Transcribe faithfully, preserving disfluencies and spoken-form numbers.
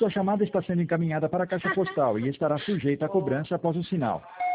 Sua chamada está sendo encaminhada para a caixa postal e estará sujeita a cobrança após o sinal.